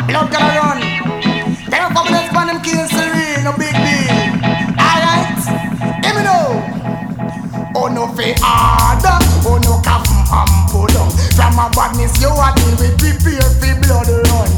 Blood gonna run. They don't come with them kills the real, no big deal. Alright, let me know. Oh no fe harder, oh no come pull down. From a badness you a deal with, prepare fi blood run.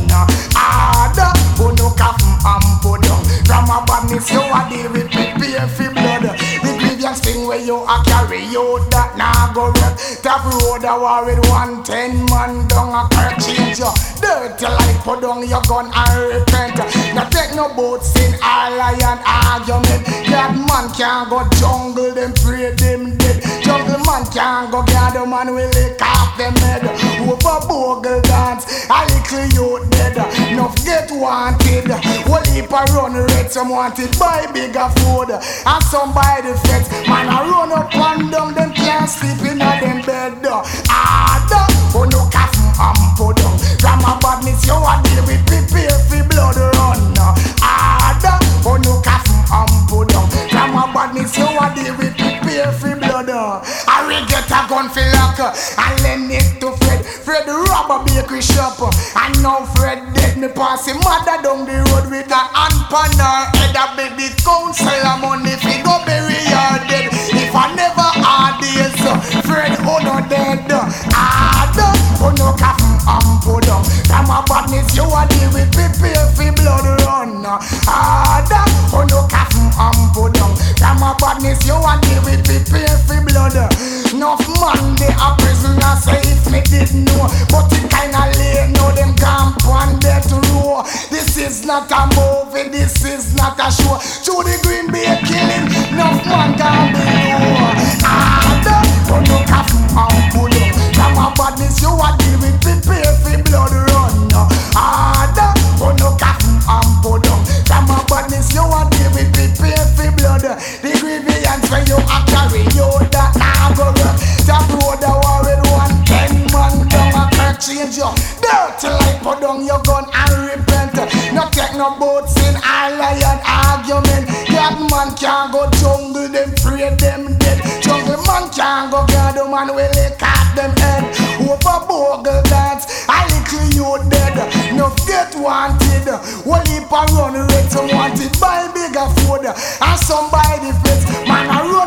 Harder, oh no come pull down. From a badness you a deal with, prepare fi blood. The grievance thing where you a carry out that nah go wreck. Top road a war with 110 man down a car change you. Dirty like put down your gun and repent. Now take no boats in all lion argument. That man can't go jungle, them pray them dead. Jungle man can't go gather man will lick off them head. Over bogle dance, a little youth dead. Enough get wanted. Whole heap a run red, some wanted buy bigger food. And some buy the fence. Man a run up and down, them can't sleep in a them bed. Harder, oh no coffin put down. From a badness you a deal with, prepare fi blood run. Harder, oh no coffin put down. From a badness you a deal with, prepare fi blood. I will get a gun fi lock and lend it to Fred. Fred rob a bakery shop and now Fred dead. Me pass him mother down the road with a hand pan her head. A baby counselor money fi go bury her dead. If I never had this, Fred oh no dead. Harder, oh no coffin put down. From a badness you a deal with, prepare fi blood run. Harder, oh no coffin put down. From a badness you a deal with, prepare fi blood. Enough man they a prisoner say if me did know, but it kinda late now them camp on death row. This is not a movie, this is not a show. To the Green Bay killing, enough man can be low. Harder, oh no coffin put down. From a badness you a deal with, prepare fi blood run. Harder, oh no coffin put down. From a badness you a deal with, prepare fi blood. The grievance when you a carry out that now go work. Top road a war with 110 man down a car change you. Dirty like put down your gun and repent. No take no boats in all lion argument. That man can't go jungle, them pray them dead. Jungle man can't go gather man will lick off them head. Over bogle dance, a little you dead. No get wanted, whole heap a run red. Some wanted buy bigger food and some buy the fence. Man a run